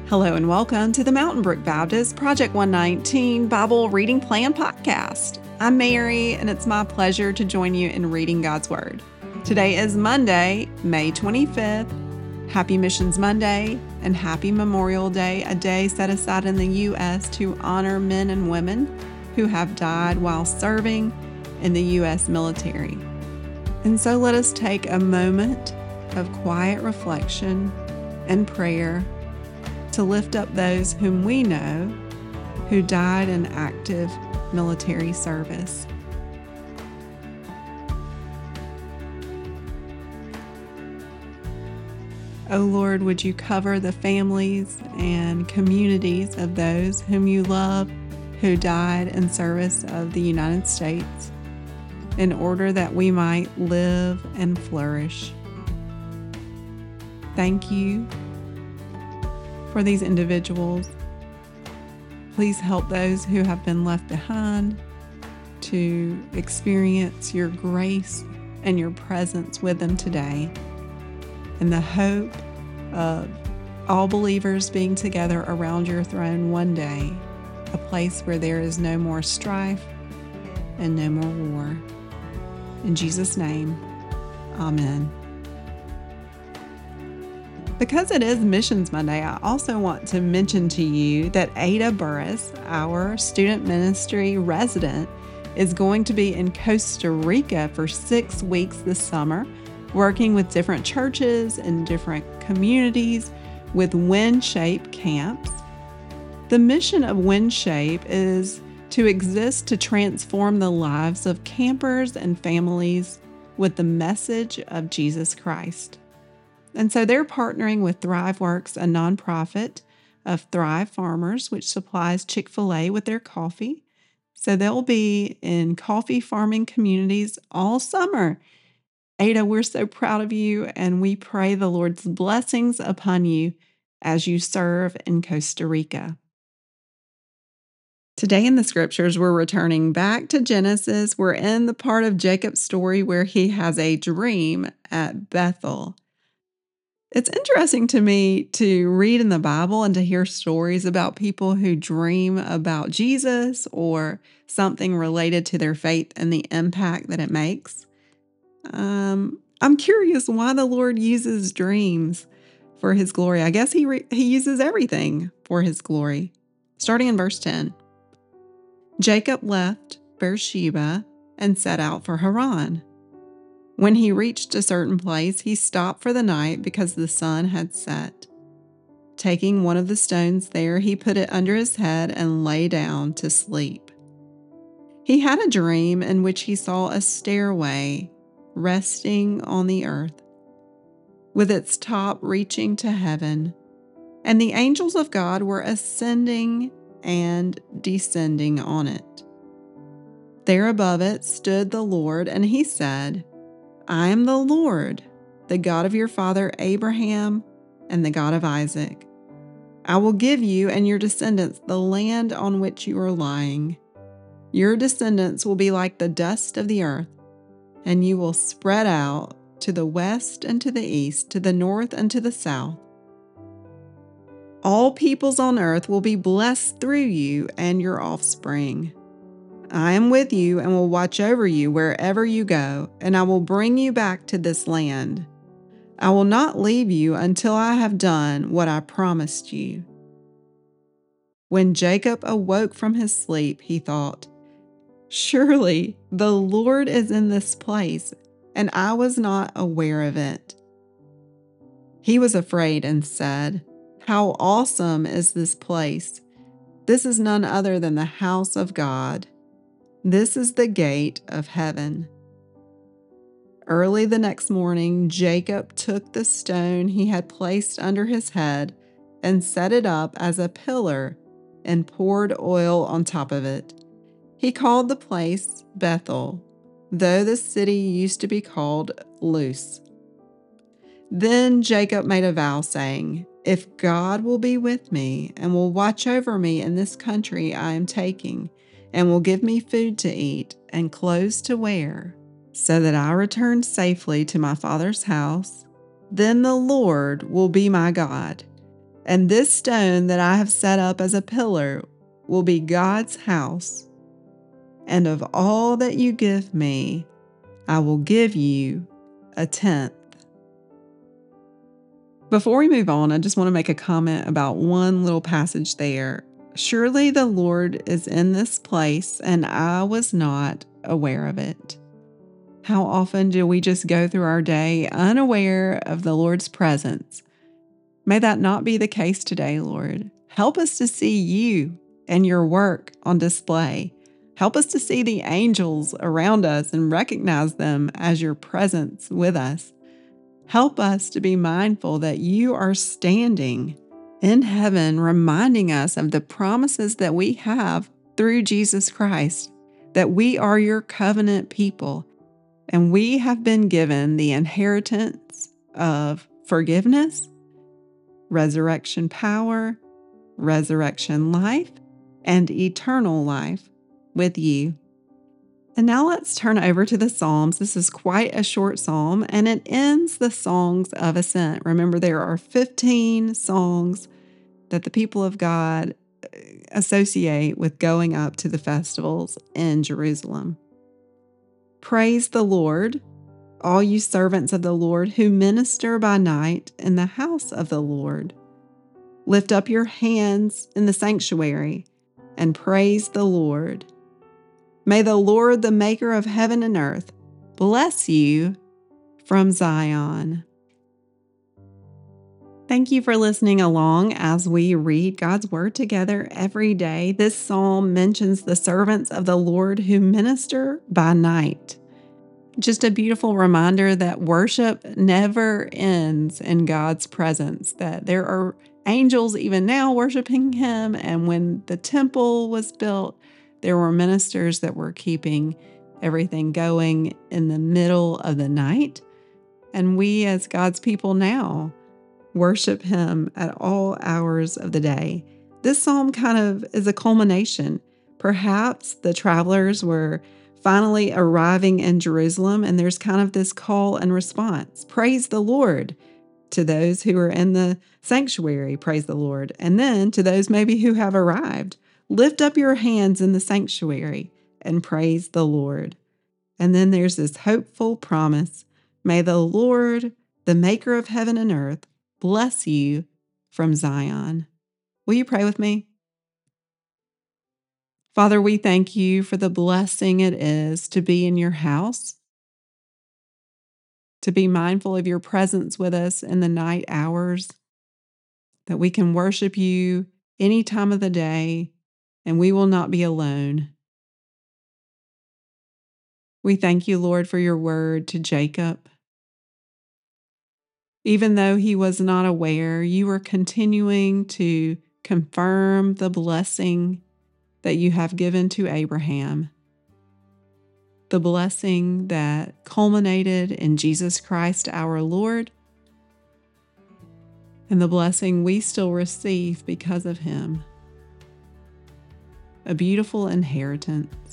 Hello and welcome to the Mountain Brook Baptist Project 119 Bible Reading Plan Podcast. I'm Mary, and it's my pleasure to join you in reading God's Word. Today is Monday, May 25th. Happy Missions Monday and Happy Memorial Day, a day set aside in the U.S. to honor men and women who have died while serving in the U.S. military. And so let us take a moment of quiet reflection and prayer to lift up those whom we know who died in active military service. O Lord, would you cover the families and communities of those whom you love who died in service of the United States in order that we might live and flourish. Thank you for these individuals. Please help those who have been left behind to experience your grace and your presence with them today, in the hope of all believers being together around your throne one day, a place where there is no more strife and no more war. In Jesus' name, amen. Because it is Missions Monday, I also want to mention to you that Ada Burris, our student ministry resident, is going to be in Costa Rica for 6 weeks this summer, working with different churches and different communities with WinShape camps. The mission of WinShape is to exist to transform the lives of campers and families with the message of Jesus Christ. And so they're partnering with ThriveWorks, a nonprofit of Thrive Farmers, which supplies Chick-fil-A with their coffee. So they'll be in coffee farming communities all summer. Ada, we're so proud of you, and we pray the Lord's blessings upon you as you serve in Costa Rica. Today in the scriptures, we're returning back to Genesis. We're in the part of Jacob's story where he has a dream at Bethel. It's interesting to me to read in the Bible and to hear stories about people who dream about Jesus or something related to their faith and the impact that it makes. I'm curious why the Lord uses dreams for His glory. I guess He uses everything for His glory. Starting in verse 10. Jacob left Beersheba and set out for Haran. When he reached a certain place, he stopped for the night because the sun had set. Taking one of the stones there, he put it under his head and lay down to sleep. He had a dream in which he saw a stairway resting on the earth, with its top reaching to heaven, and the angels of God were ascending and descending on it. There above it stood the Lord, and he said, I am the Lord, the God of your father Abraham and the God of Isaac. I will give you and your descendants the land on which you are lying. Your descendants will be like the dust of the earth, and you will spread out to the west and to the east, to the north and to the south. All peoples on earth will be blessed through you and your offspring. I am with you and will watch over you wherever you go, and I will bring you back to this land. I will not leave you until I have done what I promised you. When Jacob awoke from his sleep, he thought, surely the Lord is in this place, and I was not aware of it. He was afraid and said, how awesome is this place! This is none other than the house of God. This is the gate of heaven. Early the next morning, Jacob took the stone he had placed under his head and set it up as a pillar and poured oil on top of it. He called the place Bethel, though the city used to be called Luz. Then Jacob made a vow, saying, if God will be with me and will watch over me in this country I am taking, and will give me food to eat and clothes to wear, so that I return safely to my father's house, then the Lord will be my God, And this stone that I have set up as a pillar will be God's house. And of all that you give me, I will give you a tenth. Before we move on, I just want to make a comment about one little passage there. Surely the Lord is in this place, and I was not aware of it. How often do we just go through our day unaware of the Lord's presence? May that not be the case today, Lord. Help us to see you and your work on display. Help us to see the angels around us and recognize them as your presence with us. Help us to be mindful that you are standing in heaven, reminding us of the promises that we have through Jesus Christ, that we are your covenant people, and we have been given the inheritance of forgiveness, resurrection power, resurrection life, and eternal life with you. And now let's turn over to the Psalms. This is quite a short psalm, and it ends the songs of ascent. Remember, there are 15 songs that the people of God associate with going up to the festivals in Jerusalem. Praise the Lord, all you servants of the Lord who minister by night in the house of the Lord. Lift up your hands in the sanctuary and praise the Lord. May the Lord, the maker of heaven and earth, bless you from Zion. Thank you for listening along as we read God's Word together every day. This psalm mentions the servants of the Lord who minister by night. Just a beautiful reminder that worship never ends in God's presence, that there are angels even now worshiping Him, and when the temple was built, there were ministers that were keeping everything going in the middle of the night. And we as God's people now worship Him at all hours of the day. This psalm kind of is a culmination. Perhaps the travelers were finally arriving in Jerusalem, and there's kind of this call and response. Praise the Lord to those who are in the sanctuary. Praise the Lord. And then to those maybe who have arrived, lift up your hands in the sanctuary and praise the Lord. And then there's this hopeful promise. May the Lord, the maker of heaven and earth, bless you from Zion. Will you pray with me? Father, we thank you for the blessing it is to be in your house, to be mindful of your presence with us in the night hours, that we can worship you any time of the day, and we will not be alone. We thank you, Lord, for your word to Jacob. Even though he was not aware, you were continuing to confirm the blessing that you have given to Abraham, the blessing that culminated in Jesus Christ our Lord, and the blessing we still receive because of him. A beautiful inheritance.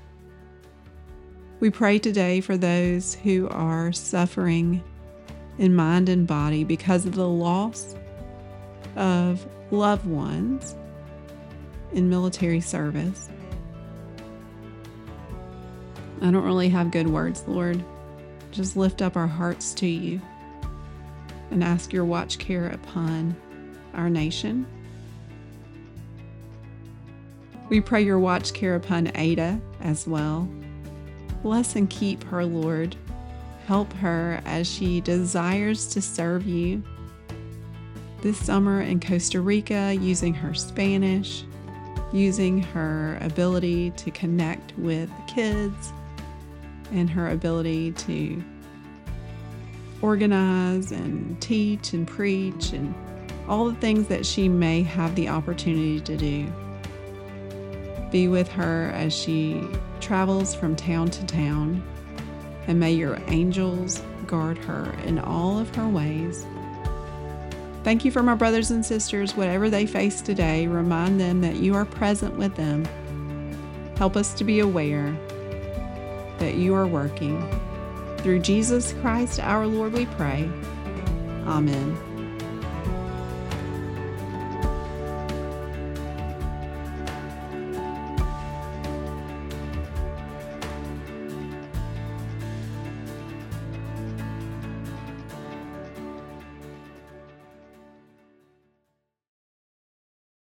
We pray today for those who are suffering in mind and body because of the loss of loved ones in military service. I don't really have good words, Lord. Just lift up our hearts to you and ask your watch care upon our nation. We pray your watch care upon Ada as well. Bless and keep her, Lord. Help her as she desires to serve you this summer in Costa Rica, using her Spanish, using her ability to connect with kids, and her ability to organize and teach and preach and all the things that she may have the opportunity to do. Be with her as she travels from town to town, and may your angels guard her in all of her ways. Thank you for my brothers and sisters. Whatever they face today, remind them that you are present with them. Help us to be aware that you are working. Through Jesus Christ our Lord we pray. Amen.